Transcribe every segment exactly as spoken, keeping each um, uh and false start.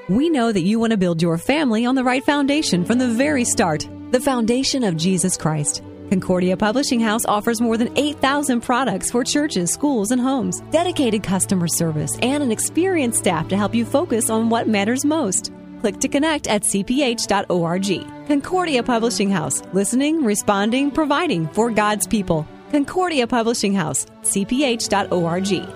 We know that you want to build your family on the right foundation from the very start, the foundation of Jesus Christ. Concordia Publishing House offers more than eight thousand products for churches, schools, and homes, dedicated customer service, and an experienced staff to help you focus on what matters most. Click to connect at c p h dot org. Concordia Publishing House, listening, responding, providing for God's people. Concordia Publishing House, c p h dot org. There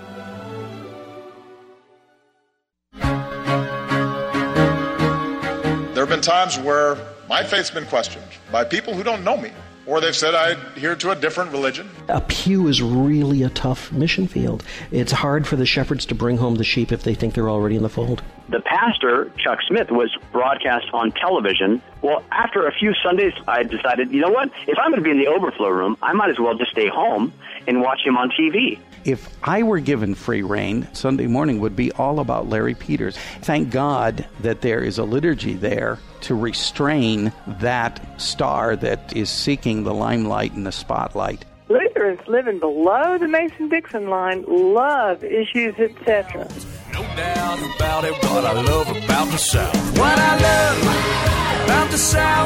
have been times where my faith's been questioned by people who don't know me, or they've said I adhere to a different religion. A pew is really a tough mission field. It's hard for the shepherds to bring home the sheep if they think they're already in the fold. The pastor, Chuck Smith, was broadcast on television. Well, after a few Sundays, I decided, you know what? If I'm going to be in the overflow room, I might as well just stay home and watch him on T V. If I were given free reign, Sunday morning would be all about Larry Peters. Thank God that there is a liturgy there to restrain that star that is seeking the limelight and the spotlight. Lutherans living below the Mason-Dixon line love Issues, et cetera. No doubt about it, what I love about the South. What I love about the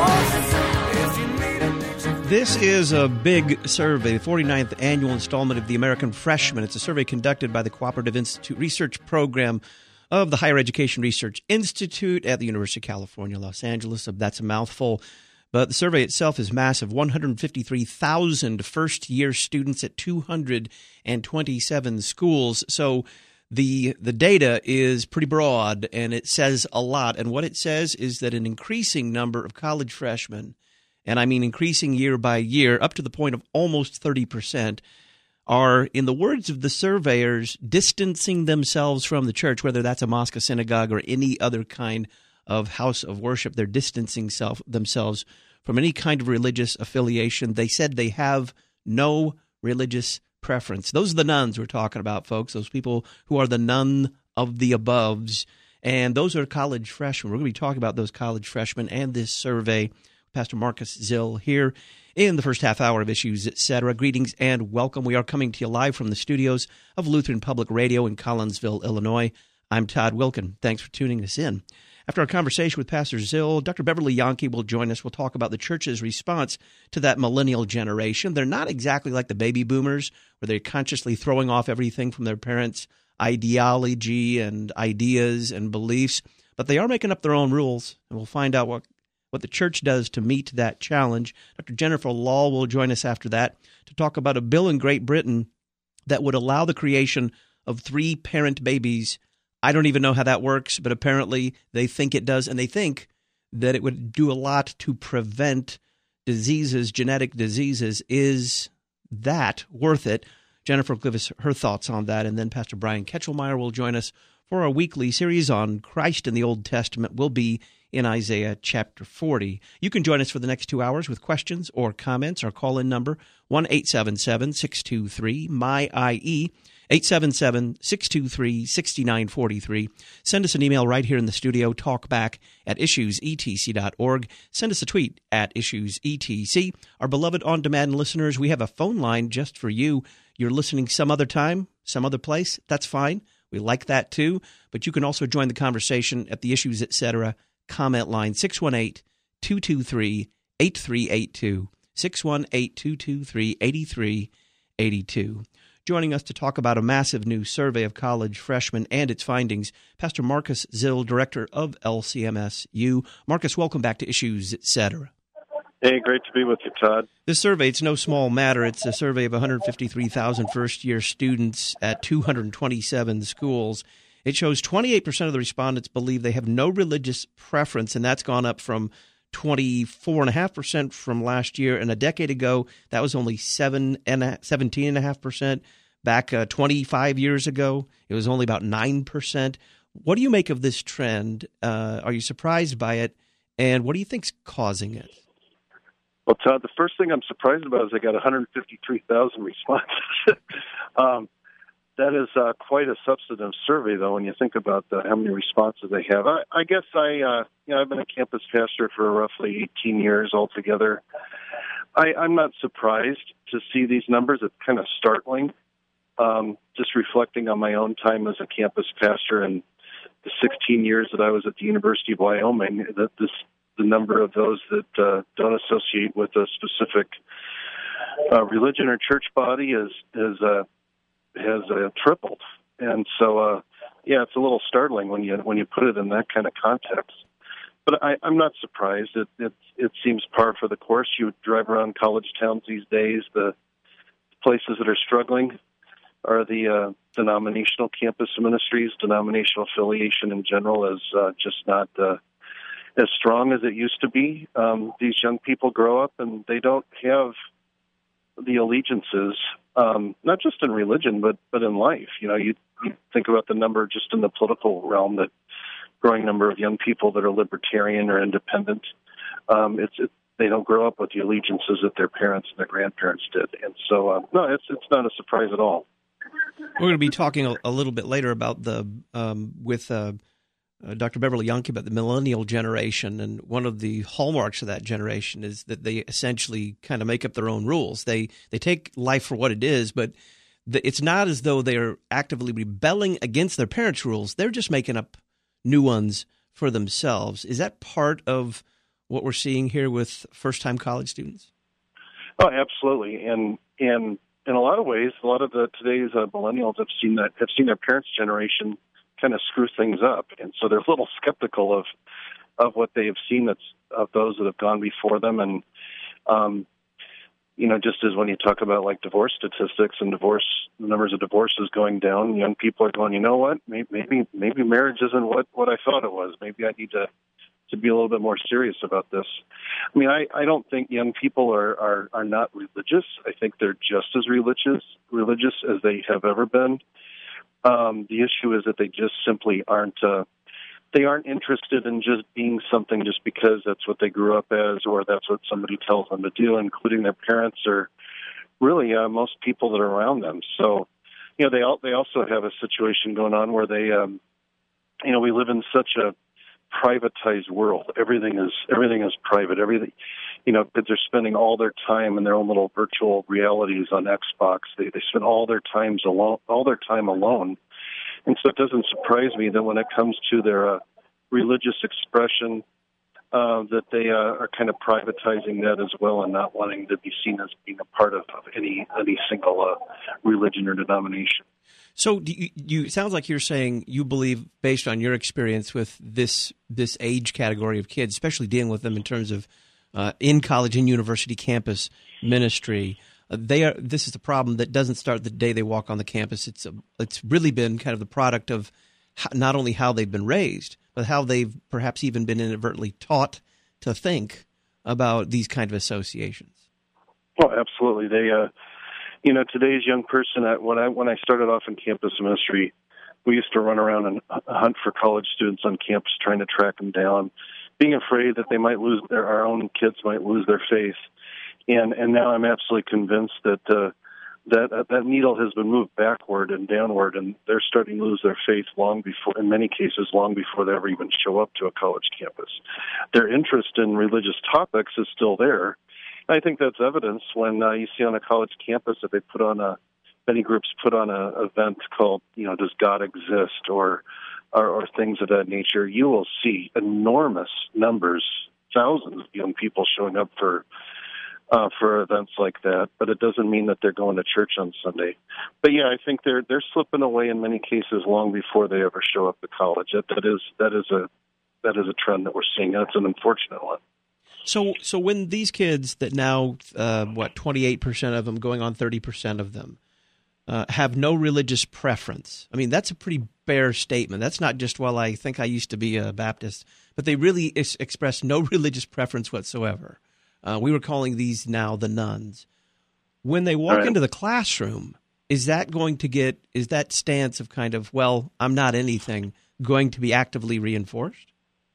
South. If you need a This is a big survey, the forty-ninth annual installment of the American Freshman. It's a survey conducted by the Cooperative Institute Research Program of the Higher Education Research Institute at the University of California, Los Angeles. That's a mouthful. But the survey itself is massive. one hundred fifty-three thousand first-year students at two hundred twenty-seven schools. So the the data is pretty broad, and it says a lot. And what it says is that an increasing number of college freshmen, and I mean increasing year by year, up to the point of almost thirty percent, are, in the words of the surveyors, distancing themselves from the church, whether that's a mosque, a synagogue, or any other kind of house of worship. They're distancing self, themselves from any kind of religious affiliation. They said they have no religious preference. Those are the nuns we're talking about, folks, those people who are the none of the aboves. And those are college freshmen. We're going to be talking about those college freshmen and this survey. Pastor Marcus Zill here in the first half hour of Issues, et cetera. Greetings and welcome. We are coming to you live from the studios of Lutheran Public Radio in Collinsville, Illinois. I'm Todd Wilkin. Thanks for tuning us in. After our conversation with Pastor Zill, Doctor Beverly Yahnke will join us. We'll talk about the church's response to that millennial generation. They're not exactly like the baby boomers, where they're consciously throwing off everything from their parents' ideology and ideas and beliefs, but they are making up their own rules, and we'll find out what what the church does to meet that challenge. Doctor Jennifer Law will join us after that to talk about a bill in Great Britain that would allow the creation of three-parent babies. I don't even know how that works, but apparently they think it does, and they think that it would do a lot to prevent diseases, genetic diseases. Is that worth it? Jennifer will give us her thoughts on that, and then Pastor Brian Ketchelmeyer will join us for our weekly series on Christ in the Old Testament. We'll be in Isaiah chapter forty. You can join us for the next two hours with questions or comments. Our call-in number, one eight seven seven, six two three, M Y I E, eight seven seven, six two three, six nine four three. Send us an email right here in the studio, talkback at issues e t c dot org. Send us a tweet at issues e t c. Our beloved on-demand listeners, we have a phone line just for you. You're listening some other time, some other place. That's fine. We like that too. But you can also join the conversation at the Issues, et cetera comment line, six one eight, two two three, eight three eight two, six one eight, two two three, eight three eight two. Joining us to talk about a massive new survey of college freshmen and its findings, Pastor Marcus Zill, director of L C M S U. Marcus, welcome back to Issues, et cetera. Hey, great to be with you, Todd. This survey, it's no small matter. It's a survey of one hundred fifty-three thousand first-year students at two hundred twenty-seven schools. It shows twenty-eight percent of the respondents believe they have no religious preference, and that's gone up from twenty-four point five percent from last year. And a decade ago, that was only seven and seventeen point five percent. Back uh, twenty-five years ago, it was only about nine percent. What do you make of this trend? Uh, are you surprised by it? And what do you think's causing it? Well, Todd, the first thing I'm surprised about is I got one hundred fifty-three thousand responses. um, that is uh, quite a substantive survey, though, when you think about uh, how many responses they have. I, I guess I, uh, you know, I've been a campus pastor for roughly eighteen years altogether. I, I'm not surprised to see these numbers. It's kind of startling, um, just reflecting on my own time as a campus pastor and the sixteen years that I was at the University of Wyoming, that this the number of those that uh, don't associate with a specific uh, religion or church body is is uh, has uh, tripled. And so, uh, yeah, it's a little startling when you when you put it in that kind of context. But I, I'm not surprised. It, it it seems par for the course. You drive around college towns these days, the places that are struggling are the uh, denominational campus ministries. Denominational affiliation in general is uh, just not uh, as strong as it used to be. Um, these young people grow up and they don't have the allegiances, um, not just in religion, but, but in life. You know, you, you think about the number just in the political realm, that growing number of young people that are libertarian or independent. Um, it's it, they don't grow up with the allegiances that their parents and their grandparents did. And so, uh, no, it's it's not a surprise at all. We're going to be talking a, a little bit later about the um, with uh, uh, Doctor Beverly Yonke about the millennial generation, and one of the hallmarks of that generation is that they essentially kind of make up their own rules. They they take life for what it is, but the, it's not as though they're actively rebelling against their parents' rules. They're just making up new ones for themselves. Is that part of what we're seeing here with first-time college students? Oh, absolutely, and and. In a lot of ways, a lot of the today's uh, millennials have seen that have seen their parents' generation kind of screw things up, and so they're a little skeptical of of what they have seen that's of those that have gone before them. And um, you know, just as when you talk about like divorce statistics and divorce the numbers of divorces going down, young people are going, you know what, maybe maybe, maybe marriage isn't what, what I thought it was. Maybe I need to. to be a little bit more serious about this. I mean, I, I don't think young people are, are, are not religious. I think they're just as religious religious as they have ever been. Um, the issue is that they just simply aren't uh, they aren't interested in just being something just because that's what they grew up as or that's what somebody tells them to do, including their parents or really uh, most people that are around them. So, you know, they all, they also have a situation going on where they, um, you know, we live in such a privatized world. Everything is everything is private. Everything, you know, kids are spending all their time in their own little virtual realities on Xbox. They they spend all their times alone, all their time alone, and so it doesn't surprise me that when it comes to their uh, religious expression, uh, that they uh, are kind of privatizing that as well and not wanting to be seen as being a part of, of any any single uh, religion or denomination. So do you, you it sounds like you're saying you believe, based on your experience with this this age category of kids, especially dealing with them in terms of uh, in college and university campus ministry, uh, they are. This is a problem that doesn't start the day they walk on the campus. It's a, it's really been kind of the product of how, not only how they've been raised, but how they've perhaps even been inadvertently taught to think about these kind of associations. Oh, absolutely. They. Uh... You know, today's young person, when I when I started off in campus ministry, we used to run around and hunt for college students on campus, trying to track them down, being afraid that they might lose their, our own kids might lose their faith. And and now I'm absolutely convinced that uh, that uh, that needle has been moved backward and downward, and they're starting to lose their faith long before, in many cases, long before they ever even show up to a college campus. Their interest in religious topics is still there. I think that's evidence when uh, you see on a college campus that they put on a, many groups put on a event called, you know, Does God Exist, or, or, or things of that nature. You will see enormous numbers, thousands of young people showing up for uh, for events like that. But it doesn't mean that they're going to church on Sunday. But yeah, I think they're they're slipping away in many cases long before they ever show up to college. That that is that is a that is a trend that we're seeing. That's an unfortunate one. So, so when these kids that now, uh, what, twenty-eight percent of them, going on thirty percent of them, uh, have no religious preference, I mean, that's a pretty bare statement. That's not just, well, I think I used to be a Baptist, but they really ex- express no religious preference whatsoever. Uh, we were calling these now the nuns. When they walk right. into the classroom, is that going to get, is that stance of kind of, well, I'm not anything, going to be actively reinforced?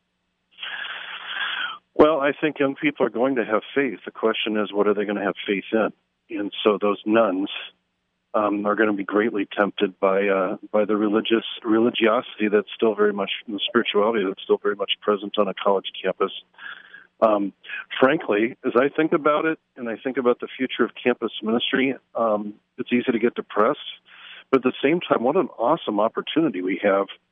Well, I think young people are going to have faith. The question is, what are they going to have faith in? And so those nuns um, are going to be greatly tempted by uh, by the religious religiosity that's still very much, the spirituality that's still very much present on a college campus. Um, frankly, as I think about it, and I think about the future of campus ministry, um, it's easy to get depressed. But at the same time, what an awesome opportunity we have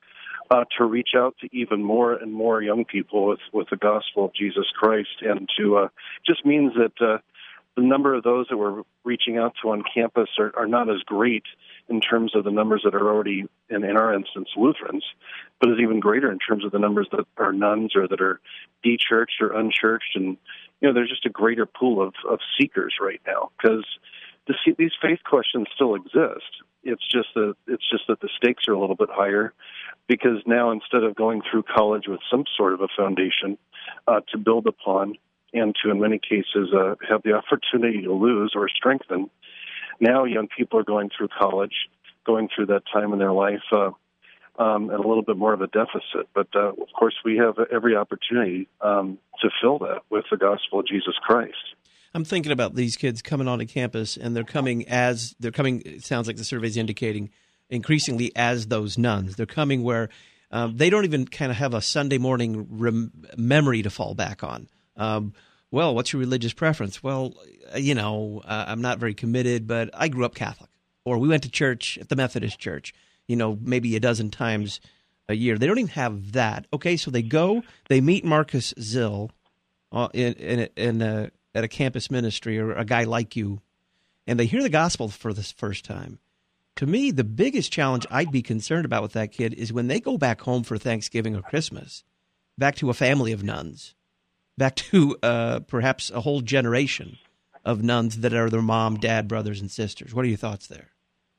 uh, to reach out to even more and more young people with, with the gospel of Jesus Christ, and to uh, just means that uh, the number of those that we're reaching out to on campus are, are not as great in terms of the numbers that are already, in, in our instance, Lutherans, but is even greater in terms of the numbers that are nuns or that are de-churched or unchurched. And, you know, there's just a greater pool of, of seekers right now, because the, these faith questions still exist. It's just that it's just that the stakes are a little bit higher, because now instead of going through college with some sort of a foundation uh, to build upon and to, in many cases, uh, have the opportunity to lose or strengthen, now young people are going through college, going through that time in their life uh, um, at a little bit more of a deficit. But, uh, of course, we have every opportunity um, to fill that with the gospel of Jesus Christ. I'm thinking about these kids coming onto campus, and they're coming as they're coming. It sounds like the survey's indicating increasingly as those nuns. They're coming where um, they don't even kind of have a Sunday morning rem- memory to fall back on. Um, well, what's your religious preference? Well, you know, uh, I'm not very committed, but I grew up Catholic, or we went to church at the Methodist Church. You know, maybe a dozen times a year. They don't even have that. Okay, so they go, they meet Marcus Zill uh, in in, in a at a campus ministry, or a guy like you, and they hear the gospel for the first time. To me, the biggest challenge I'd be concerned about with that kid is when they go back home for Thanksgiving or Christmas, back to a family of nuns, back to uh, perhaps a whole generation of nuns that are their mom, dad, brothers, and sisters. What are your thoughts there?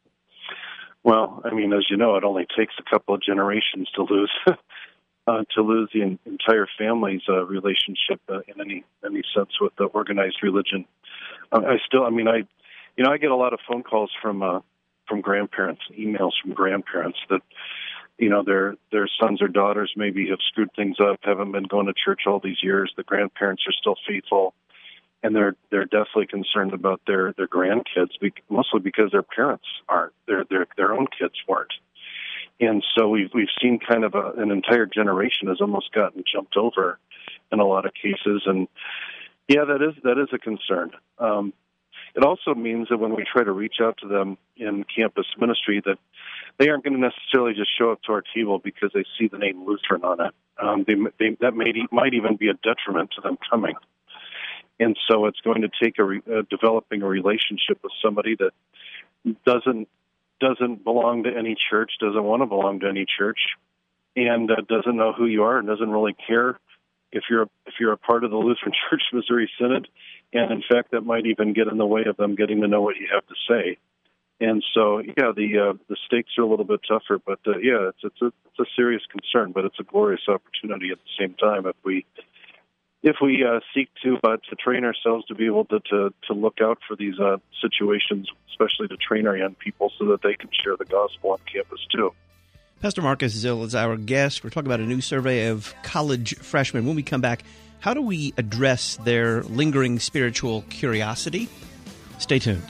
Well, I mean, as you know, it only takes a couple of generations to lose Uh, to lose the in, entire family's uh, relationship uh, in any any sense with the organized religion. Uh, I still, I mean, I, you know, I get a lot of phone calls from uh, from grandparents, emails from grandparents that, you know, their their sons or daughters maybe have screwed things up, haven't been going to church all these years. The grandparents are still faithful, and they're they're definitely concerned about their their grandkids, mostly because their parents aren't, their their their own kids weren't. And so we've we've seen kind of a, an entire generation has almost gotten jumped over in a lot of cases, and yeah, that is that is a concern. Um, it also means that when we try to reach out to them in campus ministry, that they aren't going to necessarily just show up to our table because they see the name Lutheran on it. Um, they, they, that may might even be a detriment to them coming. And so it's going to take a, re, uh, developing a relationship with somebody that doesn't. doesn't belong to any church, doesn't want to belong to any church, and uh, doesn't know who you are and doesn't really care if you're if you're a part of the Lutheran Church Missouri Synod. And in fact, that might even get in the way of them getting to know what you have to say. And so, yeah, the uh, the stakes are a little bit tougher, but uh, yeah, it's it's a it's a serious concern, but it's a glorious opportunity at the same time if we if we uh, seek to uh, to train ourselves to be able to to, to look out for these uh, situations, especially to train our young people so that they can share the gospel on campus too. Pastor Marcus Zill is our guest. We're talking about a new survey of college freshmen. When we come back, how do we address their lingering spiritual curiosity? Stay tuned.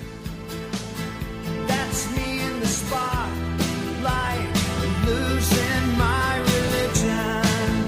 That's me in the spotlight, losing my religion,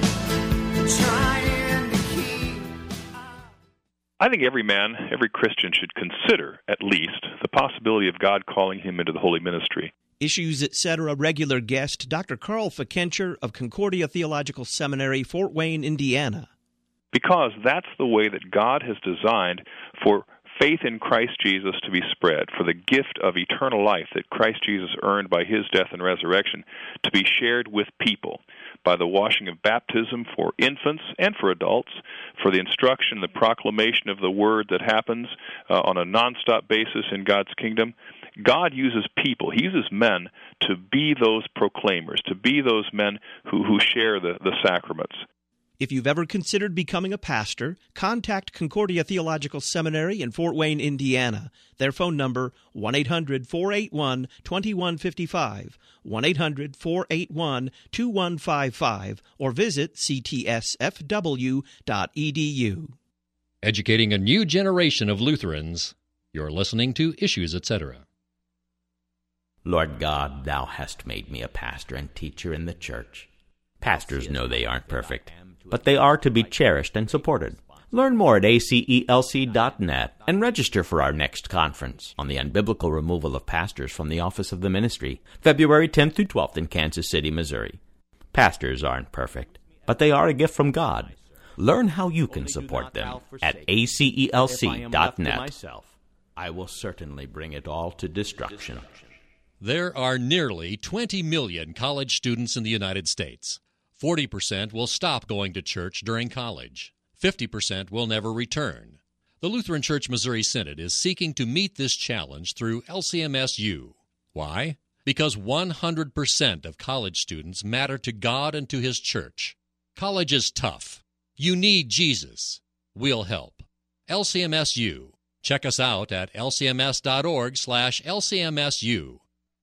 trying to keep. I think every man, every Christian should consider, at least, the possibility of God calling him into the holy ministry. Issues, et cetera. Regular guest, Doctor Carl Fickenscher of Concordia Theological Seminary, Fort Wayne, Indiana. Because that's the way that God has designed for faith in Christ Jesus to be spread, for the gift of eternal life that Christ Jesus earned by his death and resurrection to be shared with people by the washing of baptism for infants and for adults, for the instruction, the proclamation of the word that happens uh, on a nonstop basis in God's kingdom. God uses people, he uses men to be those proclaimers, to be those men who, who share the, the sacraments. If you've ever considered becoming a pastor, contact Concordia Theological Seminary in Fort Wayne, Indiana. Their phone number, one eight hundred, four eight one, two one five five, one eight hundred, four eight one, two one five five, or visit c t s f w dot e d u. Educating a new generation of Lutherans. You're listening to Issues, et cetera. Lord God, thou hast made me a pastor and teacher in the church. Pastors know they aren't perfect, but they are to be cherished and supported. Learn more at A C E L C dot net and register for our next conference on the unbiblical removal of pastors from the office of the ministry, February tenth through twelfth in Kansas City, Missouri. Pastors aren't perfect, but they are a gift from God. Learn how you can support them at A C E L C dot net. I will certainly bring it all to destruction. There are nearly twenty million college students in the United States. forty percent will stop going to church during college. fifty percent will never return. The Lutheran Church Missouri Synod is seeking to meet this challenge through L C M S U. Why? Because one hundred percent of college students matter to God and to His church. College is tough. You need Jesus. We'll help. L C M S U. Check us out at L C M S dot org slash L C M S U.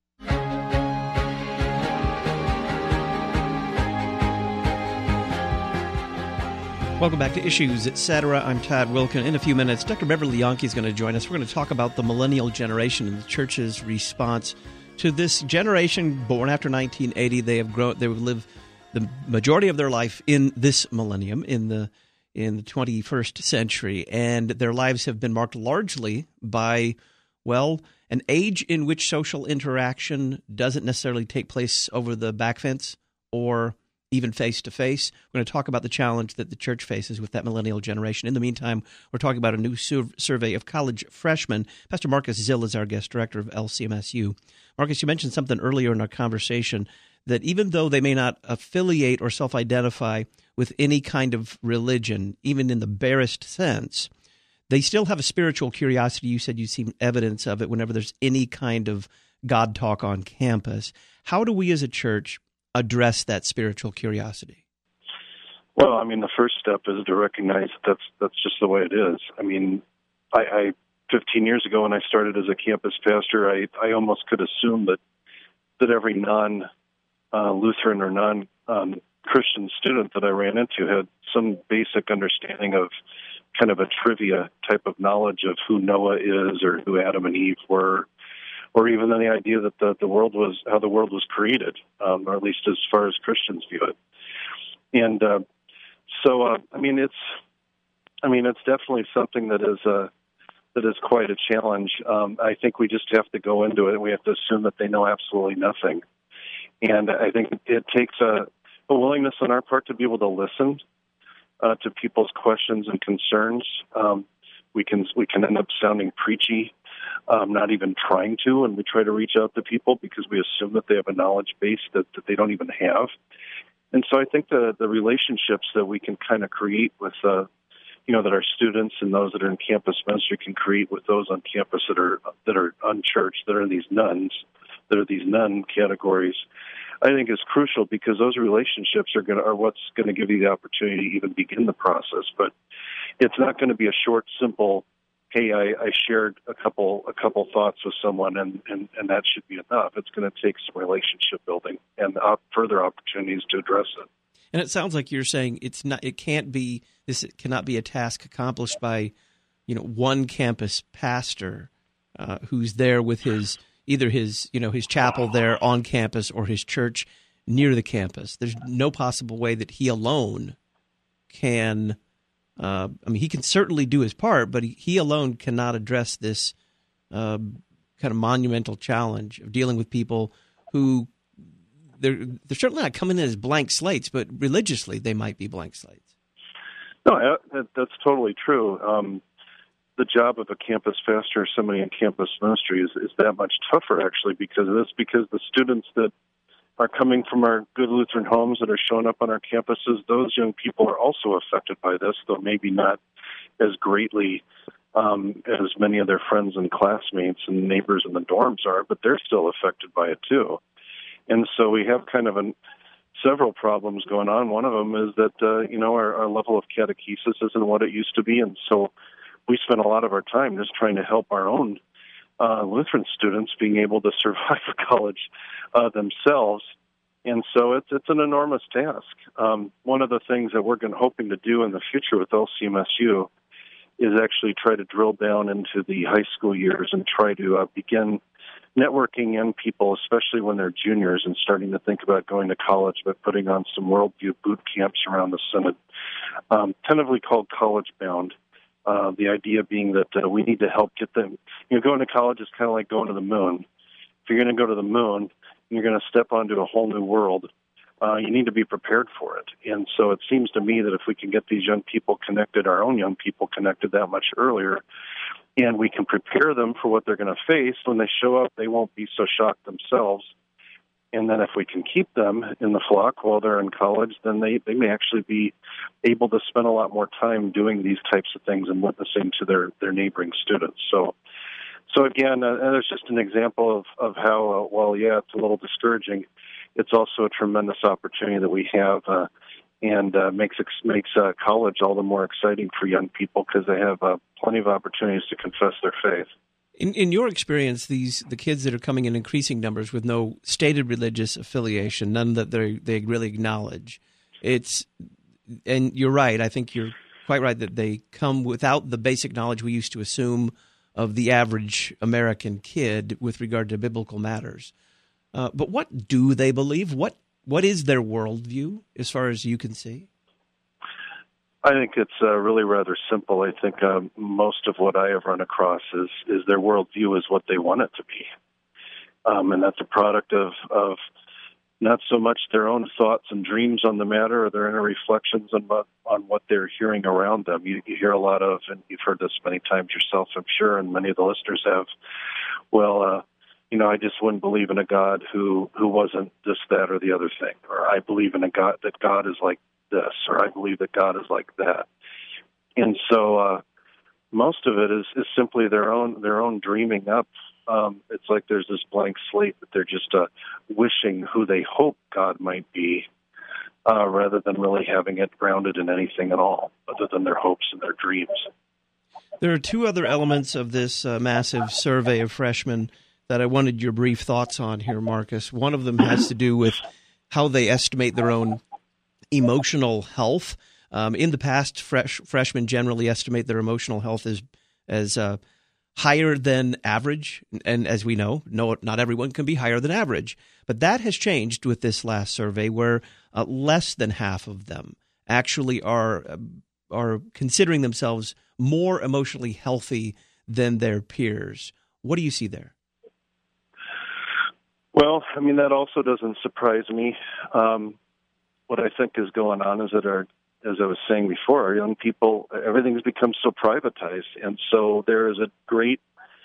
Welcome back to Issues, et cetera. I'm Todd Wilken. In a few minutes, Doctor Beverly Yahnke is going to join us. We're going to talk about the millennial generation and the church's response to this generation born after nineteen eighty. They have grown. They have lived the majority of their life in this millennium, in the in the twenty-first century, and their lives have been marked largely by, well, an age in which social interaction doesn't necessarily take place over the back fence or even face-to-face. We're going to talk about the challenge that the church faces with that millennial generation. In the meantime, we're talking about a new sur- survey of college freshmen. Pastor Marcus Zill is our guest director of L C M S U. Marcus, you mentioned something earlier in our conversation, that even though they may not affiliate or self-identify with any kind of religion, even in the barest sense, they still have a spiritual curiosity. You said you've seen evidence of it whenever there's any kind of God talk on campus. How do we as a church address that spiritual curiosity? Well, I mean, the first step is to recognize that that's that's just the way it is. I mean, I, I fifteen years ago when I started as a campus pastor, I, I almost could assume that that every non uh, Lutheran or non um, Christian student that I ran into had some basic understanding of kind of a trivia type of knowledge of who Noah is or who Adam and Eve were, or even the idea that the, the world was, how the world was created, um, or at least as far as Christians view it. And uh, so, uh, I mean, it's, I mean, it's definitely something that is uh, that is quite a challenge. Um, I think we just have to go into it, and we have to assume that they know absolutely nothing. And I think it takes a, a willingness on our part to be able to listen uh, to people's questions and concerns. Um, we can we can end up sounding preachy. Um, not even trying to, and we try to reach out to people because we assume that they have a knowledge base that, that they don't even have. And so I think the, the relationships that we can kind of create with, uh, you know, that our students and those that are in campus ministry can create with those on campus that are that are unchurched, that are these nuns, that are these nun categories, I think is crucial because those relationships are going to, are what's going to give you the opportunity to even begin the process. But it's not going to be a short, simple, hey, I, I shared a couple a couple thoughts with someone, and, and, and that should be enough. It's going to take some relationship building and op- further opportunities to address it. And it sounds like you're saying it's not. It can't be. This it cannot be a task accomplished by, you know, one campus pastor uh, who's there with his either his you know his chapel there on campus or his church near the campus. There's no possible way that he alone can. Uh, I mean, he can certainly do his part, but he, he alone cannot address this uh, kind of monumental challenge of dealing with people who they're they're certainly not coming in as blank slates, but religiously they might be blank slates. No, that, that's totally true. Um, the job of a campus pastor or somebody in campus ministry is, is that much tougher, actually, because of this, because the students that are coming from our good Lutheran homes that are showing up on our campuses, those young people are also affected by this, though maybe not as greatly um, as many of their friends and classmates and neighbors in the dorms are, but they're still affected by it too. And so we have kind of an, several problems going on. One of them is that, uh, you know, our, our level of catechesis isn't what it used to be, and so we spend a lot of our time just trying to help our own uh, Lutheran students being able to survive college uh, themselves. And so it's it's an enormous task. Um, one of the things that we're going hoping to do in the future with L C M S U is actually try to drill down into the high school years and try to uh, begin networking young people, especially when they're juniors and starting to think about going to college, by putting on some worldview boot camps around the Synod, um, tentatively called College Bound. Uh, the idea being that uh, we need to help get them. You know, going to college is kind of like going to the moon. If you're going to go to the moon and you're going to step onto a whole new world, uh, you need to be prepared for it. And so it seems to me that if we can get these young people connected, our own young people connected that much earlier, and we can prepare them for what they're going to face, when they show up, they won't be so shocked themselves. And then if we can keep them in the flock while they're in college, then they, they may actually be able to spend a lot more time doing these types of things and witnessing to their, their neighboring students. So, so again, uh, there's just an example of, of how, uh, while, yeah, it's a little discouraging, it's also a tremendous opportunity that we have, uh, and uh, makes makes uh, college all the more exciting for young people because they have uh, plenty of opportunities to confess their faith. In, in your experience, these the kids that are coming in increasing numbers with no stated religious affiliation, none that they they really acknowledge, it's and you're right. I think you're quite right that they come without the basic knowledge we used to assume of the average American kid with regard to biblical matters. Uh, but what do they believe? What what is their worldview, as far as you can see? I think it's uh, really rather simple. I think uh, most of what I have run across is is their worldview is what they want it to be, um, and that's a product of of not so much their own thoughts and dreams on the matter or their inner reflections on what on what they're hearing around them. You, you hear a lot of, and you've heard this many times yourself, I'm sure, and many of the listeners have. Well, uh, you know, I just wouldn't believe in a God who who wasn't this, that, or the other thing, or I believe in a God that God is like this, or I believe that God is like that. And so uh, most of it is, is simply their own their own dreaming up. Um, it's like there's this blank slate that they're just uh, wishing who they hope God might be, uh, rather than really having it grounded in anything at all, other than their hopes and their dreams. There are two other elements of this uh, massive survey of freshmen that I wanted your brief thoughts on here, Marcus. One of them has to do with how they estimate their own emotional health. Um, in the past, fresh, freshmen generally estimate their emotional health as as uh, higher than average. And as we know, no, not everyone can be higher than average. But that has changed with this last survey, where uh, less than half of them actually are uh, are considering themselves more emotionally healthy than their peers. What do you see there? Well, I mean, that also doesn't surprise me. Um, what I think is going on is that, our, as I was saying before, our young people, everything's become so privatized, and so there is a great,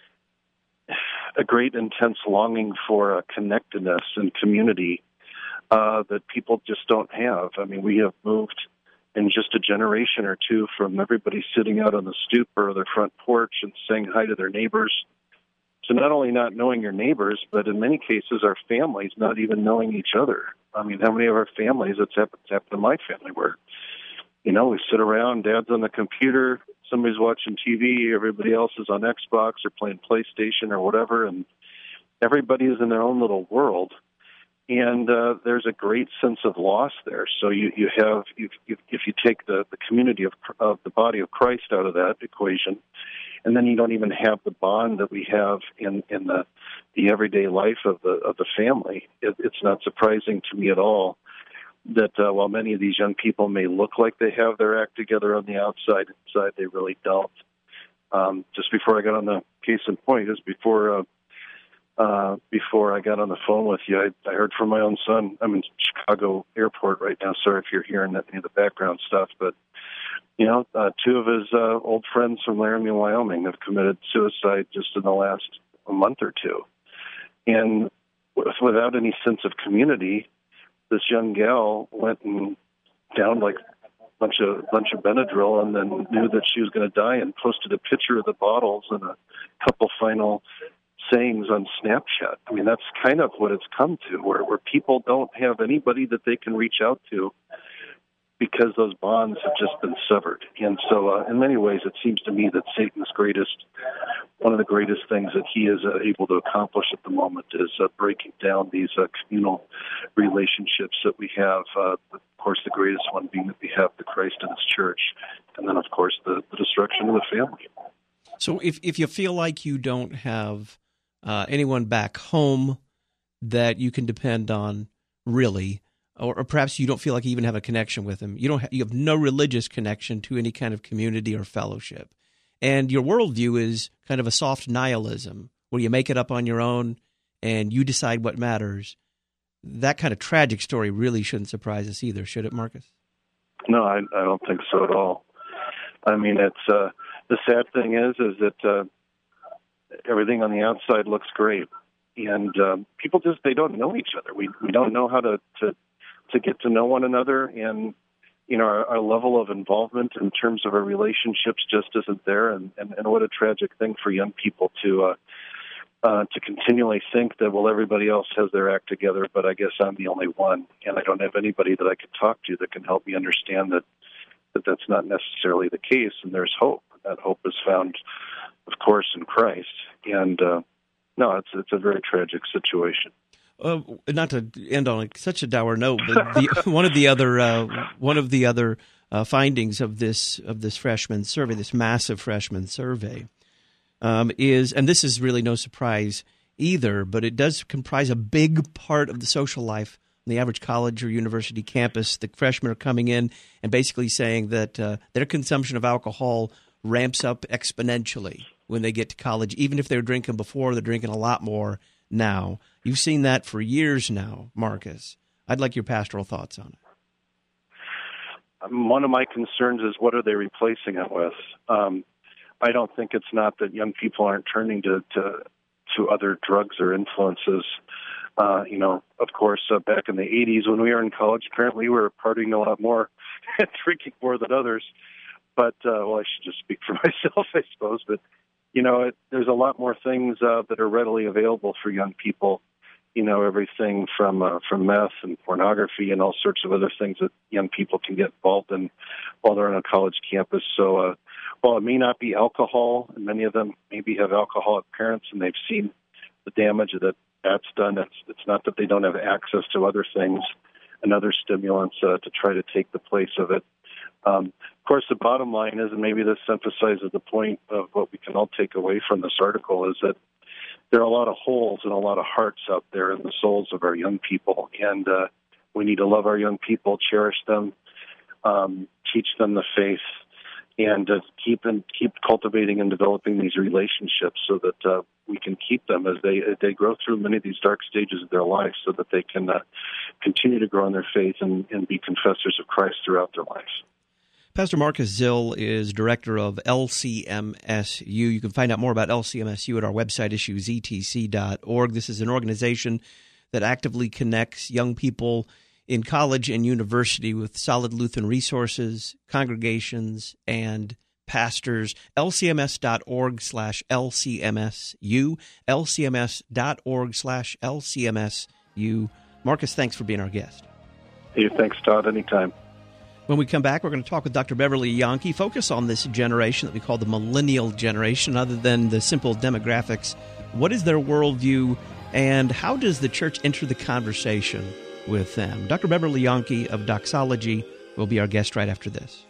a great intense longing for a connectedness and community uh, that people just don't have. I mean, we have moved in just a generation or two from everybody sitting out on the stoop or their front porch and saying hi to their neighbors, to not only not knowing your neighbors, but in many cases our families not even knowing each other. I mean, how many of our families, it's happened, it's happened to my family, where, you know, we sit around, Dad's on the computer, somebody's watching T V, everybody else is on Xbox or playing PlayStation or whatever, and everybody is in their own little world. And uh, there's a great sense of loss there. So you, you have, you, you, if you take the, the community of, of the body of Christ out of that equation, and then you don't even have the bond that we have in, in the, the everyday life of the of the family. It, it's not surprising to me at all that uh, while many of these young people may look like they have their act together on the outside, inside they really don't. Um, just before I got on the case in point, just before uh, uh, before I got on the phone with you, I, I heard from my own son. I'm in Chicago Airport right now. Sorry if you're hearing any of the background stuff, but you know, uh, two of his uh, old friends from Laramie, Wyoming, have committed suicide just in the last month or two. And without any sense of community, this young gal went and downed like a bunch of, bunch of Benadryl and then knew that she was going to die and posted a picture of the bottles and a couple final sayings on Snapchat. I mean, that's kind of what it's come to, where, where people don't have anybody that they can reach out to, because those bonds have just been severed. And so uh, in many ways, it seems to me that Satan's greatest, one of the greatest things that he is uh, able to accomplish at the moment is uh, breaking down these uh, communal relationships that we have. Uh, of course, the greatest one being that we have the Christ in his church. And then, of course, the, the destruction of the family. So if, if you feel like you don't have uh, anyone back home that you can depend on, really, or, or perhaps you don't feel like you even have a connection with them. You don't. Ha- you have no religious connection to any kind of community or fellowship, and your worldview is kind of a soft nihilism, where you make it up on your own and you decide what matters. That kind of tragic story really shouldn't surprise us either, should it, Marcus? No, I, I don't think so at all. I mean, it's uh, the sad thing is, is that uh, everything on the outside looks great, and um, people just they don't know each other. We we don't know how to, to to get to know one another, and you know our, our level of involvement in terms of our relationships just isn't there. And, and, and what a tragic thing for young people to uh, uh, to continually think that well everybody else has their act together, but I guess I'm the only one, and I don't have anybody that I could talk to that can help me understand that. that that's not necessarily the case, and there's hope. That hope is found, of course, in Christ. And uh, no, it's it's a very tragic situation. Uh, not to end on such a dour note, but the, one of the other uh, one of the other uh, findings of this of this freshman survey, this massive freshman survey, um, is, and this is really no surprise either, but it does comprise a big part of the social life. The average college or university campus, the freshmen are coming in and basically saying that uh, their consumption of alcohol ramps up exponentially when they get to college. Even if they were drinking before, they're drinking a lot more now. You've seen that for years now, Marcus. I'd like your pastoral thoughts on it. Um, one of my concerns is what are they replacing it with? Um, I don't think it's not that young people aren't turning to, to, to other drugs or influences. Uh, you know, of course, uh, back in the eighties when we were in college, apparently we were partying a lot more and drinking more than others. But, uh, well, I should just speak for myself, I suppose. But, you know, it, there's a lot more things uh, that are readily available for young people. You know, everything from uh, from meth and pornography and all sorts of other things that young people can get involved in while they're on a college campus. So, uh, while it may not be alcohol, and many of them maybe have alcoholic parents and they've seen the damage that that's done. It's, it's not that they don't have access to other things and other stimulants uh, to try to take the place of it. Um, of course, the bottom line is, and maybe this emphasizes the point of what we can all take away from this article, is that there are a lot of holes and a lot of hearts out there in the souls of our young people, and uh, we need to love our young people, cherish them, um, teach them the faith, and uh, keep and keep cultivating and developing these relationships so that uh, we can keep them as they as they grow through many of these dark stages of their life, so that they can uh, continue to grow in their faith and, and be confessors of Christ throughout their lives. Pastor Marcus Zill is director of L C M S U. You can find out more about L C M S U at our website, issues e t c dot org. This is an organization that actively connects young people in college and university with solid Lutheran resources, congregations, and pastors. L C M S dot org slash L C M S U, L C M S dot org slash L C M S U. Marcus, thanks for being our guest. Hey, thanks, Todd. Anytime. When we come back, we're going to talk with Doctor Beverly Yahnke, focus on this generation that we call the millennial generation. Other than the simple demographics, what is their worldview, and how does the church enter the conversation with them? Doctor Beverly Yahnke of Doxology will be our guest right after this.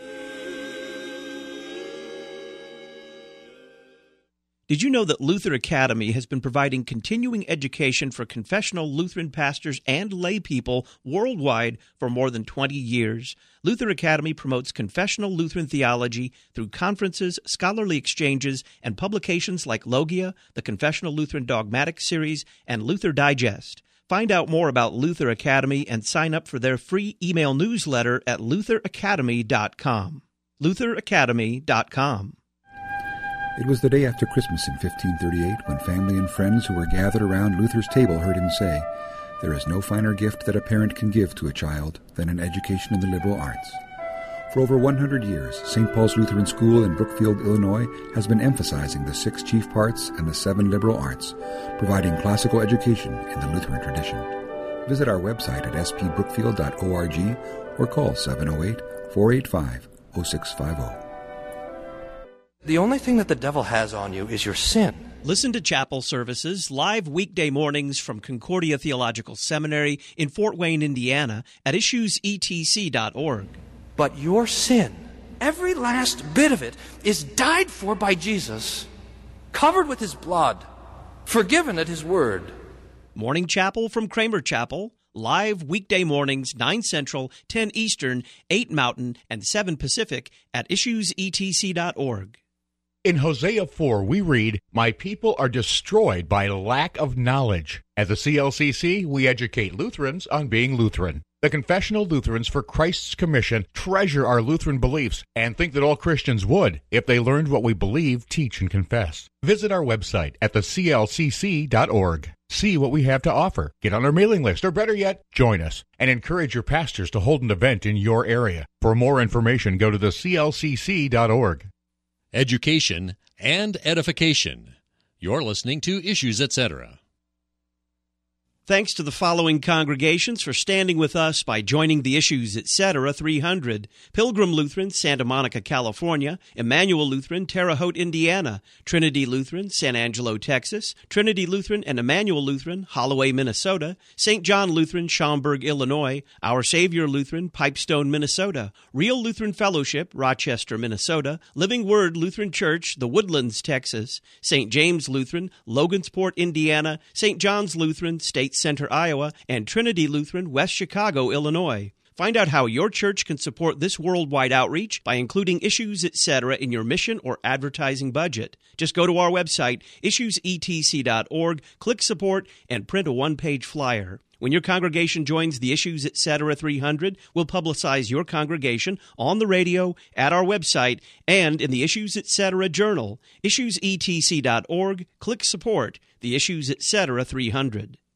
Did you know that Luther Academy has been providing continuing education for confessional Lutheran pastors and lay people worldwide for more than twenty years? Luther Academy promotes confessional Lutheran theology through conferences, scholarly exchanges, and publications like Logia, the Confessional Lutheran Dogmatic Series, and Luther Digest. Find out more about Luther Academy and sign up for their free email newsletter at luther academy dot com. luther academy dot com. It was the day after Christmas in fifteen thirty-eight when family and friends who were gathered around Luther's table heard him say, "There is no finer gift that a parent can give to a child than an education in the liberal arts." For over one hundred years, Saint Paul's Lutheran School in Brookfield, Illinois, has been emphasizing the six chief parts and the seven liberal arts, providing classical education in the Lutheran tradition. Visit our website at s p brookfield dot org or call seven oh eight, four eight five, oh six five oh. The only thing that the devil has on you is your sin. Listen to chapel services live weekday mornings from Concordia Theological Seminary in Fort Wayne, Indiana at issues e t c dot org. But your sin, every last bit of it, is died for by Jesus, covered with his blood, forgiven at His Word. Morning Chapel from Kramer Chapel, live weekday mornings, nine Central, ten Eastern, eight Mountain, and seven Pacific at issues e t c dot org. In Hosea four, we read, "My people are destroyed by lack of knowledge." At the C L C C, we educate Lutherans on being Lutheran. The Confessional Lutherans for Christ's Commission treasure our Lutheran beliefs and think that all Christians would if they learned what we believe, teach, and confess. Visit our website at the c l c c dot org. See what we have to offer. Get on our mailing list, or better yet, join us, and encourage your pastors to hold an event in your area. For more information, go to the c l c c dot org. Education and edification. You're listening to Issues, et cetera. Thanks to the following congregations for standing with us by joining the Issues, et cetera three hundred. Pilgrim Lutheran, Santa Monica, California. Emmanuel Lutheran, Terre Haute, Indiana. Trinity Lutheran, San Angelo, Texas. Trinity Lutheran and Emmanuel Lutheran, Holloway, Minnesota. Saint John Lutheran, Schaumburg, Illinois. Our Savior Lutheran, Pipestone, Minnesota. Real Lutheran Fellowship, Rochester, Minnesota. Living Word Lutheran Church, The Woodlands, Texas. Saint James Lutheran, Logansport, Indiana. Saint John's Lutheran, State Center, Iowa, and Trinity Lutheran, West Chicago, Illinois. Find out how your church can support this worldwide outreach by including Issues, et cetera in your mission or advertising budget. Just go to our website, issues e t c dot org, click Support, and print a one-page flyer. When your congregation joins the Issues, et cetera three hundred, we'll publicize your congregation on the radio, at our website, and in the Issues, et cetera Journal. issues e t c dot org, click Support, the Issues, et cetera three hundred.